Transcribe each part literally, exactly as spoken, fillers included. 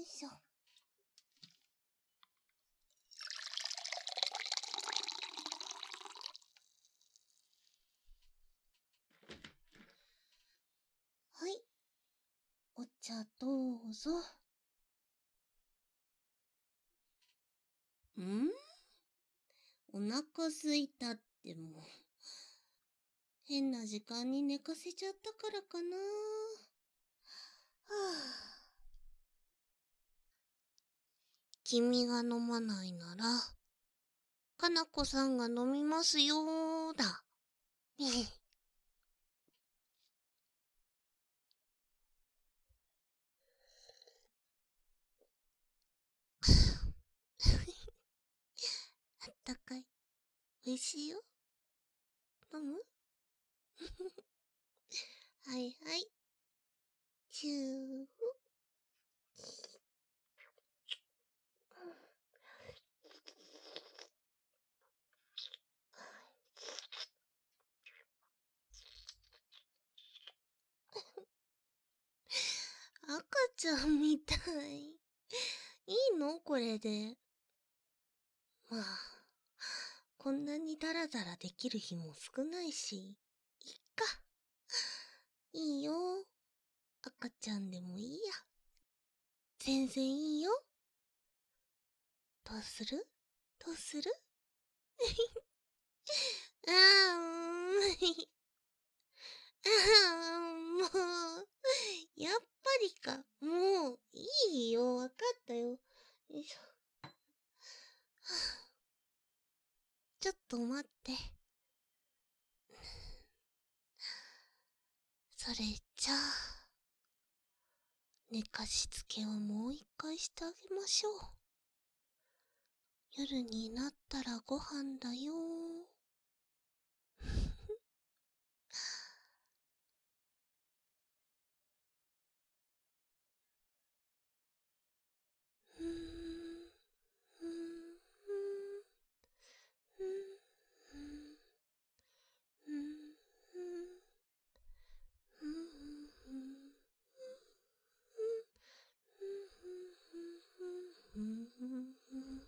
しょ。はい。お茶どうぞ。ん？お腹すいたってもう、変な時間に寝かせちゃったからかな。はぁ。君が飲まないなら、かなこさんが飲みますよーだ。あったかい。美味しいよ。飲む？はいはい。チュー。赤ちゃんみたい。いいの？これで。まあ、こんなにダラダラできる日も少ないし、いっか。いいよ。赤ちゃんでもいいや。全然いいよ。どうする？どうする？あー、うーん。あー、もう、やっぱりか。もう、いいよ。わかったよ。よいしょ。はあ、ちょっと待って。それじゃあ、寝かしつけをもう一回してあげましょう。夜になったらご飯だよー。うーん、うーん、うーん、うーん、うーん、うーん、うーん、うーん。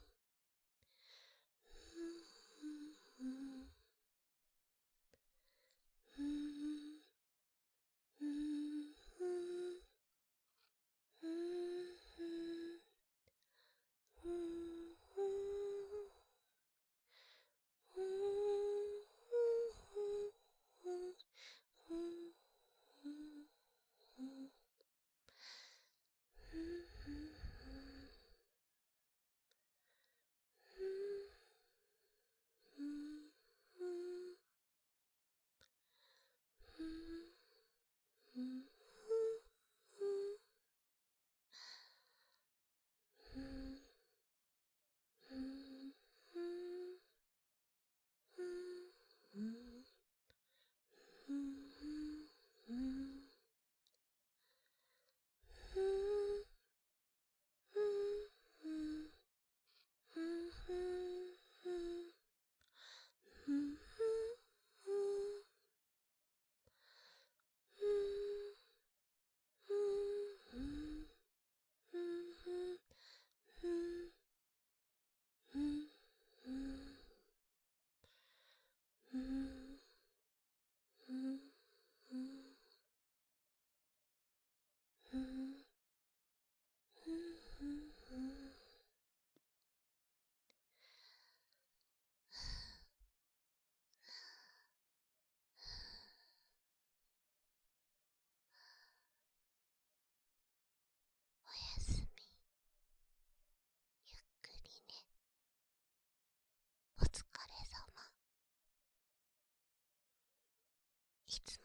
おやすみ。ゆっくりね。お疲れ様。いつ